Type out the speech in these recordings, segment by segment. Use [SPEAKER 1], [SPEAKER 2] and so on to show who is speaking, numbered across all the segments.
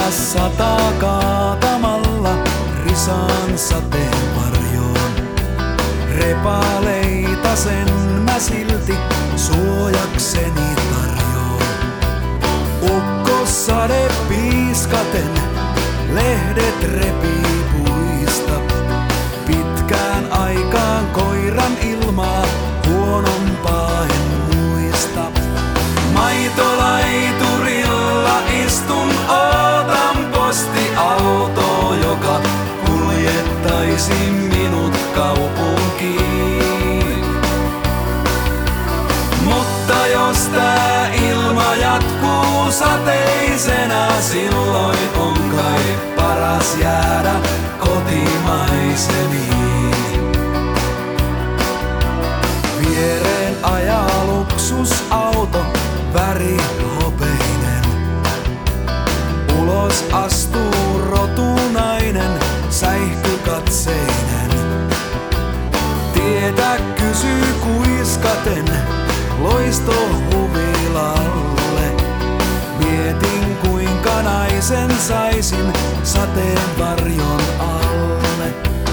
[SPEAKER 1] sataa kaatamalla risan sateen varjoon. Repaleita sen mä silti suojakseni tarjoon. Ukkosade piiskaten lehdet repii puista. Pitkään aikaan koiran ilmaa huonompaa en muista. Maitolaiturilla istun, ootan postiautoa, joka kuljettaisi minut kaupunkiin. Mutta jos tää ilma jatkuu sateisena, silloin on kai paras jäädä kotimaisemiin. Viereen ajaa luksusauto, värihopeinen. Ulos astuu rotunainen, säihkykatseinen. Tietä kysyy kuiskaten loistohuvilalle. Mietin kuinka naisen saisin sateenvarjon alle.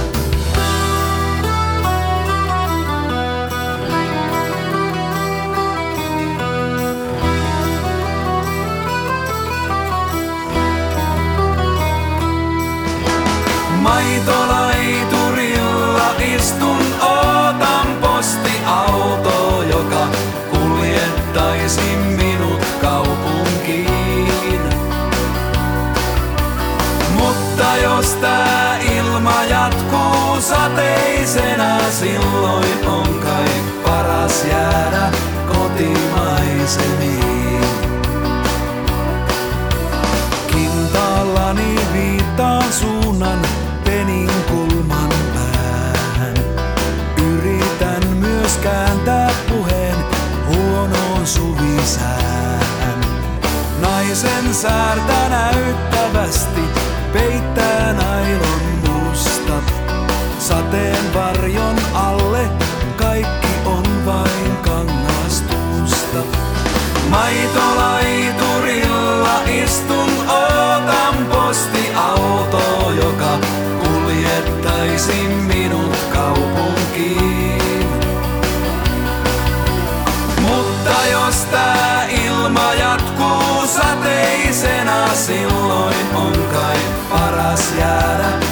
[SPEAKER 1] Maitolaiturilla istun, ootan postiautoa, joka kuljettaisi minut kaupunkiin. Mutta jos tää ilma jatkuu sateisena, silloin on kai paras jäädä kotimaisemiin. Kintaallani viittaan suunnan Peninkulman päähän. Yritän myös kääntää puheen huonoon suvisään. Naisen säärtä näyttävästi peittää nailon mustat. Sateenvarjon alle kaikki on vain kangastusta. Maitolaiturilla istun, ootan postiautoa, joka kuljettaisi minut kaupunkiin. Mutta jos tää ilma jatkuu sateisena, silloin on kai paras jäädä